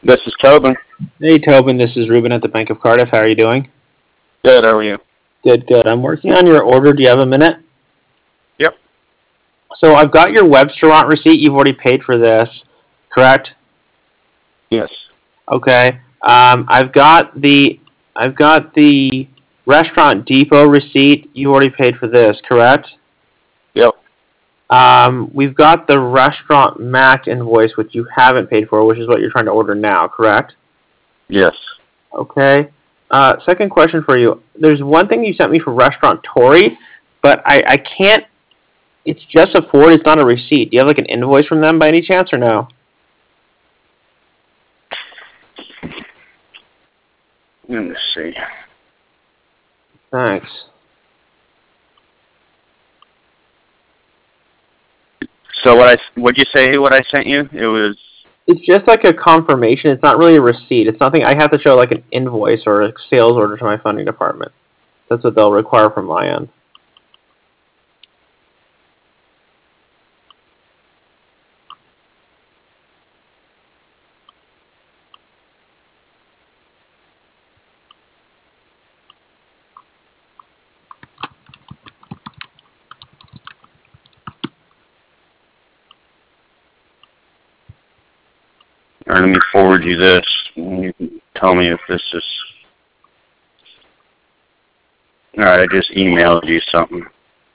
This is Tobin. Hey Tobin, this is Ruben at the Bank of Cardiff. How are you doing? Good, how are you? Good, good. I'm working on your order. Do you have a minute? Yep. So I've got your restaurant receipt. You've already paid for this, correct? Yes. Okay. I've got the Restaurant Depot receipt. You already paid for this, correct? Yep. We've got the Restaurant Mac invoice, which you haven't paid for, which is what you're trying to order now, correct? Yes. Okay. Second question for you. There's one thing you sent me for Restaurant Tory, but I can't. It's just a forward. It's not a receipt. Do you have like an invoice from them by any chance, or no? Let me see. Thanks. So what'd you say what I sent you? It was... It's just like a confirmation. It's not really a receipt. It's nothing. I have to show like an invoice or a sales order to my funding department. That's what they'll require from my end. All right, let me forward you this. And you can tell me if this is... All right, I just emailed you something.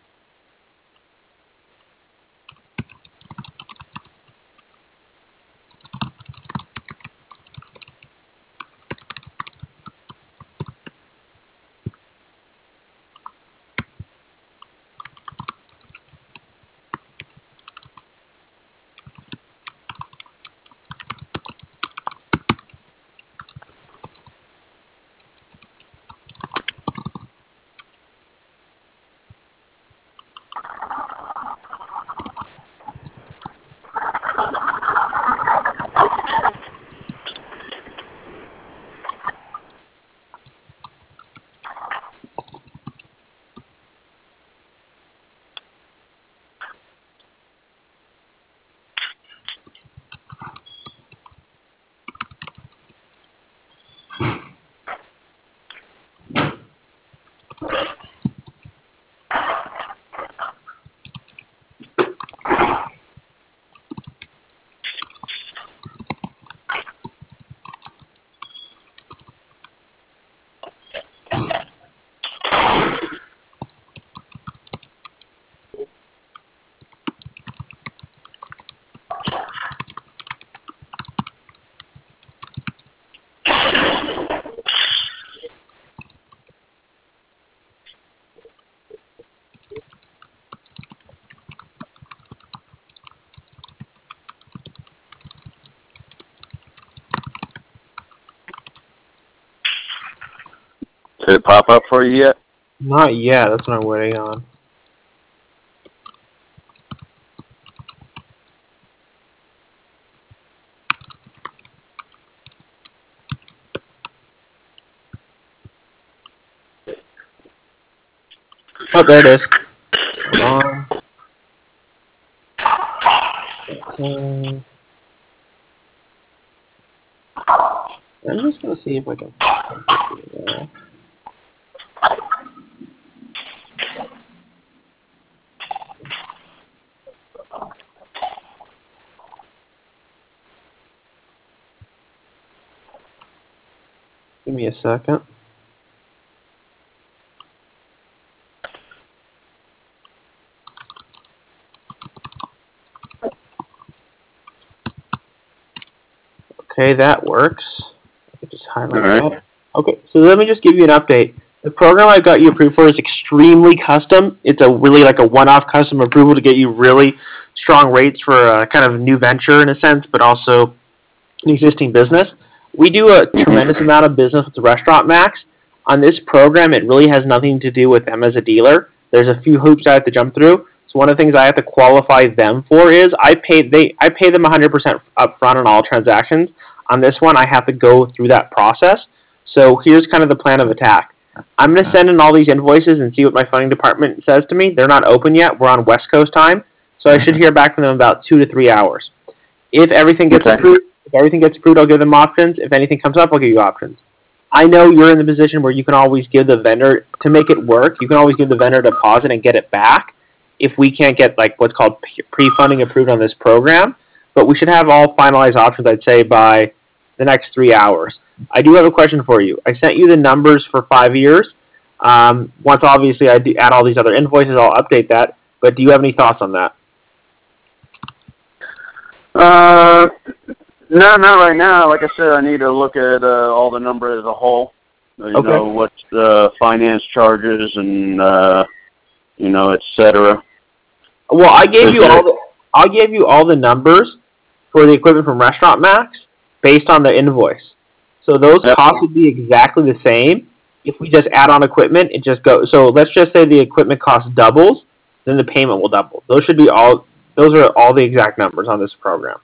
Did it pop up for you yet? Not yet. That's what I'm waiting on. Oh, there it is. Hold on. Okay. I'm just gonna see if I can. Give me a second. Okay, that works. I can just highlight that. Okay, so let me just give you an update. The program I got you approved for is extremely custom. It's a really like a one-off custom approval to get you really strong rates for a kind of new venture in a sense, but also an existing business. We do a tremendous amount of business with the Restaurant Max. On this program, it really has nothing to do with them as a dealer. There's a few hoops I have to jump through. So one of the things I have to qualify them for is I pay them 100% upfront on all transactions. On this one, I have to go through that process. So here's kind of the plan of attack. I'm going to send in all these invoices and see what my funding department says to me. They're not open yet. We're on West Coast time, so I should hear back from them in about 2 to 3 hours. If everything gets approved, If everything gets approved, I'll give them options. If anything comes up, I'll give you options. I know you're in the position where you can always give the vendor, to make it work, you can always give the vendor a deposit and get it back if we can't get like what's called pre-funding approved on this program. But we should have all finalized options, I'd say, by the next 3 hours. I do have a question for you. I sent you the numbers for 5 years. Once obviously I do add all these other invoices, I'll update that. But do you have any thoughts on that? No, not right now. Like I said, I need to look at all the numbers as a whole. You know, what's the finance charges and et cetera. Well, I gave you all the numbers for the equipment from Restaurant Max based on the invoice. So those costs would be exactly the same. If we just add on equipment, it just goes. So let's just say the equipment cost doubles, then the payment will double. Those should be all. Those are all the exact numbers on this program.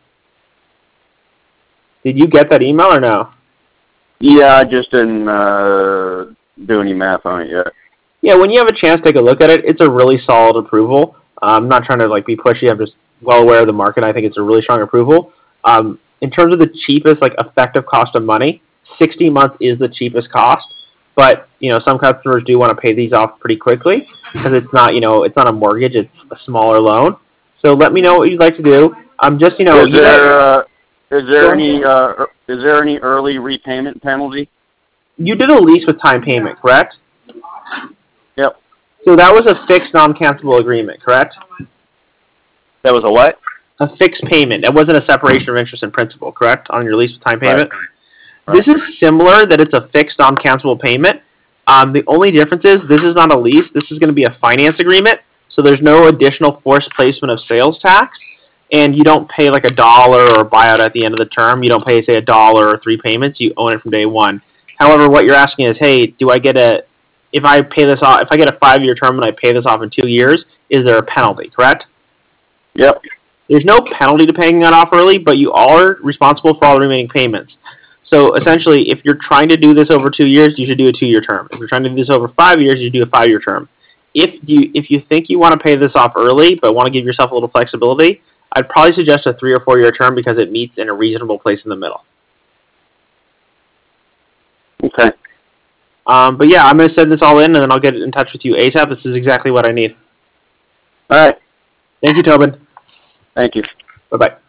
Did you get that email or no? Yeah, I just didn't do any math on it yet. Yeah, when you have a chance, take a look at it. It's a really solid approval. I'm not trying to like be pushy. I'm just well aware of the market. I think it's a really strong approval. In terms of the cheapest, like effective cost of money, 60 months is the cheapest cost. But some customers do want to pay these off pretty quickly because it's not it's not a mortgage. It's a smaller loan. So let me know what you'd like to do. Just Is there any early repayment penalty? You did a lease with time payment, correct? Yep. So that was a fixed, non-cancelable agreement, correct? That was a what? A fixed payment. That wasn't a separation of interest and principal, correct? On your lease with time payment? Right. This is similar, that it's a fixed, non-cancelable payment. The only difference is this is not a lease. This is going to be a finance agreement, so there's no additional forced placement of sales tax. And you don't pay like $1 or buyout at the end of the term. You don't pay, say, $1 or 3 payments. You own it from day one. However, what you're asking is, hey, if I pay this off, if I get a 5-year term and I pay this off in 2 years, is there a penalty, correct? Yep. There's no penalty to paying that off early, but you are responsible for all the remaining payments. So essentially, if you're trying to do this over 2 years, you should do a 2-year term. If you're trying to do this over 5 years, you should do a 5-year term. If you think you want to pay this off early, but want to give yourself a little flexibility, I'd probably suggest a 3 or 4 year term because it meets in a reasonable place in the middle. Okay. But yeah, I'm going to send this all in, and then I'll get in touch with you ASAP. This is exactly what I need. All right. Thank you, Tobin. Thank you. Bye-bye.